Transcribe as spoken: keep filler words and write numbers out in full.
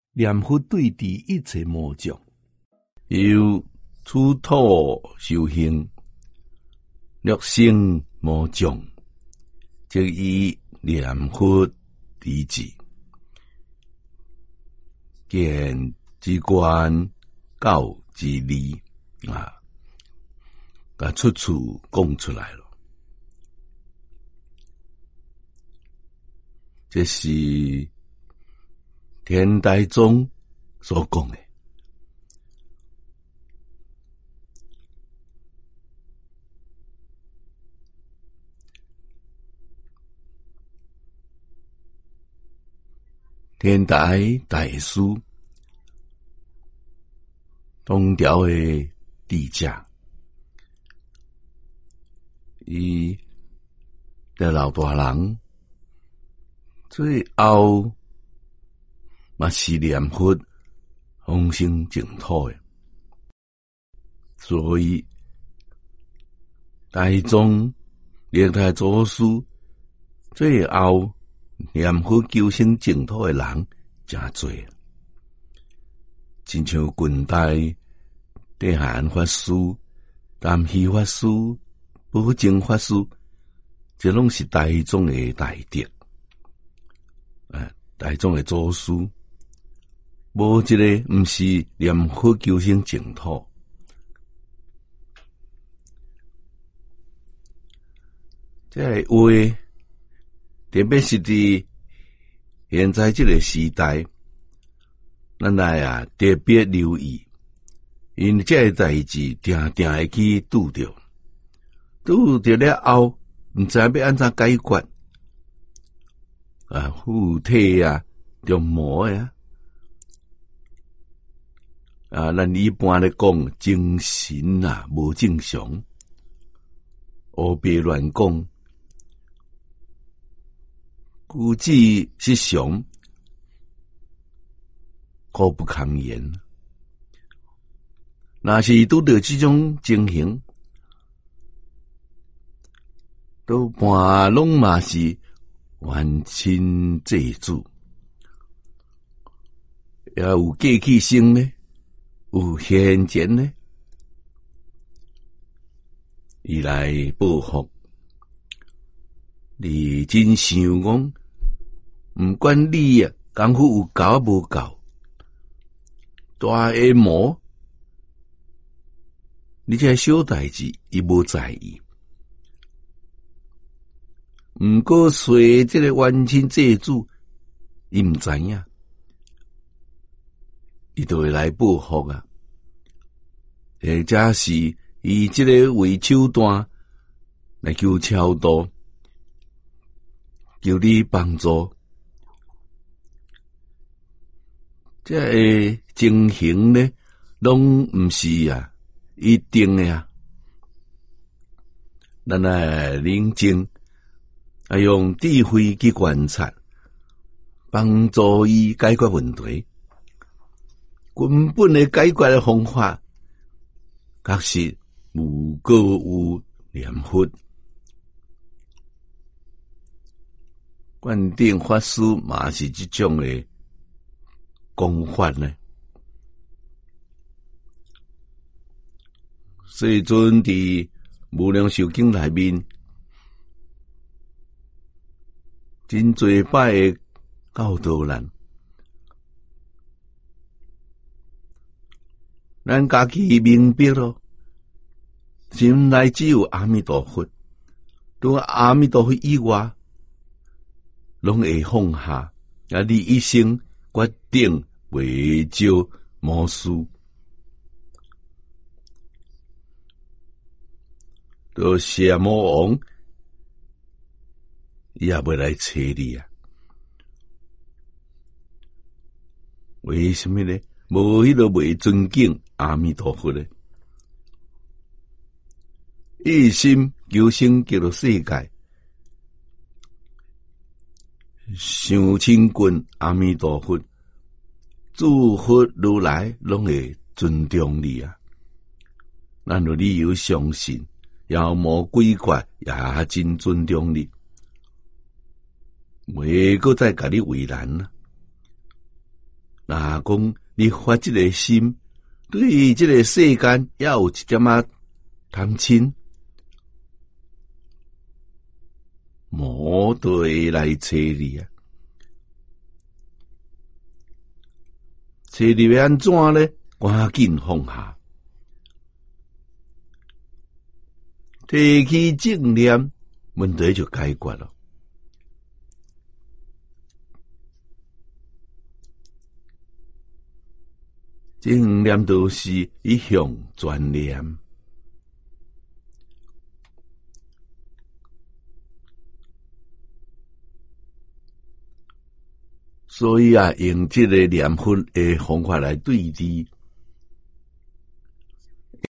念佛对治一切魔障，由出土修行，略生魔障，即以念佛治治，见之观，教之理啊，把出处讲出来了。这是天台宗所讲的。天台大师东条的智者，伊的老大人最后嘛是念佛往生净土的，所以大宗历代祖师最后念佛求生净土的人真多，亲像近代地汉法师、南虚法师、宝净法师，这拢是大宗的大德，啊，大宗的祖师，无一个毋是念佛求生净土。这个话，特别是伫现在这个时代，咱来啊特别留意，因为这个代志定定会去拄着，拄着了后，毋知要安怎解决啊？附体啊，着魔呀，啊，咱一般咧讲精神啊无正常，胡别乱讲。估计是常，可不堪言。若是拄到这种情形，都半拢嘛是冤亲债主，也有过去生呢，有现前呢，伊来报复。你真想讲，毋管你啊功夫有够无够，大个魔，你这小代志伊无在意，毋过随这个冤亲债主，伊毋知影，伊就会来报复啊，或者是以这个为手段来求超度。求你帮助，这个情形呢，拢毋是啊一定的啊。咱来冷静，啊用智慧去观察，帮助伊解决问题。根本的解决的方法，确实无过有念佛。观定法师嘛是这种的讲法呢。世尊伫无量寿经内面，真多摆的教导咱，咱家己明白咯。心内只有阿弥陀佛，除阿弥陀佛以外，拢会放下，啊！你一生决定袂招魔事，都邪魔王也袂来找你啊！为什么呢？无迄个袂尊敬阿弥陀佛呢？一心求生极乐世界。想亲近阿弥陀佛，诸佛如来拢会尊重你啊！咱有理由相信，妖魔鬼怪也真尊重你，袂阁再甲你为难啊！ 若讲你发这个心，对于这个世间也有一点仔贪嗔，魔就会来找你啊！找你要安怎呢？赶紧放下，提起正念，问题就解决了。正念都是一向专念，所以啊，用这个念佛的方法来对治，